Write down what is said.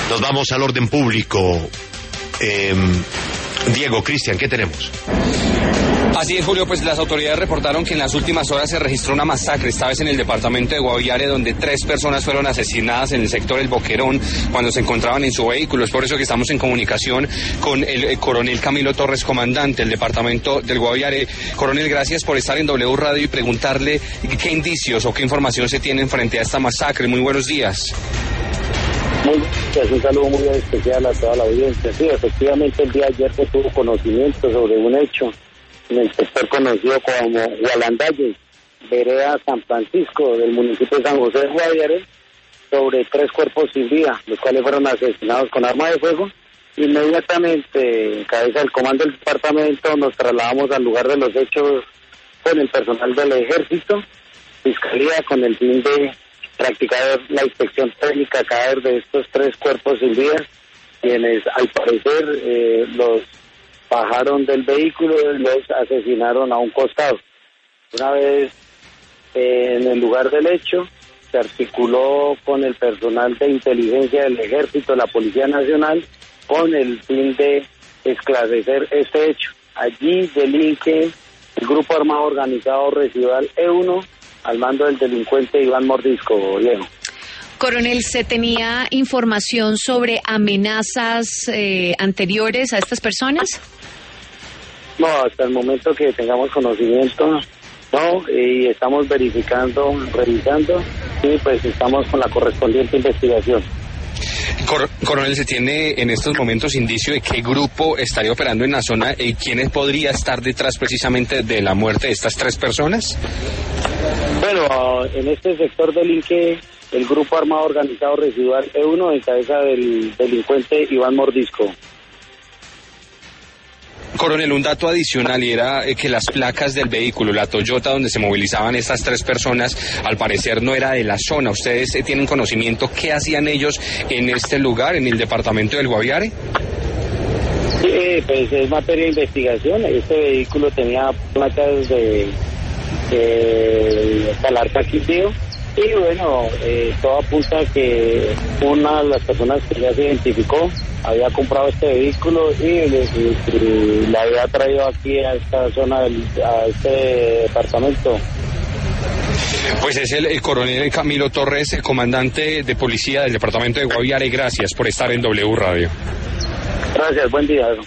Nos vamos al orden público. Diego, Cristian, ¿qué tenemos? Así es, Julio, pues las autoridades reportaron que en las últimas horas se registró una masacre, esta vez en el departamento de Guaviare, donde 3 personas fueron asesinadas en el sector El Boquerón cuando se encontraban en su vehículo. Es por eso que estamos en comunicación con el coronel Camilo Torres, comandante del departamento del Guaviare. Coronel, gracias por estar en W Radio y preguntarle qué indicios o qué información se tienen frente a esta masacre. Muy buenos días. Un saludo muy especial a toda la audiencia. Sí, efectivamente el día de ayer se tuvo conocimiento sobre un hecho en el sector conocido como Gualandalle, vereda San Francisco del municipio de San José de Guaviare, sobre 3 cuerpos sin vida, los cuales fueron asesinados con arma de fuego. Inmediatamente, en cabeza del comando del departamento, nos trasladamos al lugar de los hechos con el personal del ejército, fiscalía, con el fin de practicar la inspección técnica cadáver de estos 3 cuerpos sin vida, quienes al parecer los bajaron del vehículo y los asesinaron a un costado. Una vez en el lugar del hecho, se articuló con el personal de inteligencia del ejército, la Policía Nacional, con el fin de esclarecer este hecho. Allí delinque el grupo armado organizado residual E1 al mando del delincuente Iván Mordisco, Diego. Coronel, ¿se tenía información sobre amenazas anteriores a estas personas? No, hasta el momento que tengamos conocimiento, no, y estamos revisando, y pues estamos con la correspondiente investigación. Coronel, ¿se tiene en estos momentos indicio de qué grupo estaría operando en la zona y quién podría estar detrás precisamente de la muerte de estas 3 personas? Bueno, en este sector delinque el grupo armado organizado residual E1 en cabeza del delincuente Iván Mordisco. Coronel, un dato adicional y era que las placas del vehículo, la Toyota donde se movilizaban estas 3 personas, al parecer no era de la zona. ¿Ustedes tienen conocimiento qué hacían ellos en este lugar, en el departamento del Guaviare? Sí, pues es materia de investigación. Este vehículo tenía placas de Calarca, Quindío. Y bueno, todo apunta a que una de las personas que ya se identificó había comprado este vehículo y la había traído aquí a esta zona, a este departamento. Pues es el coronel Camilo Torres, el comandante de policía del departamento de Guaviare. Gracias por estar en W Radio. Gracias, buen día.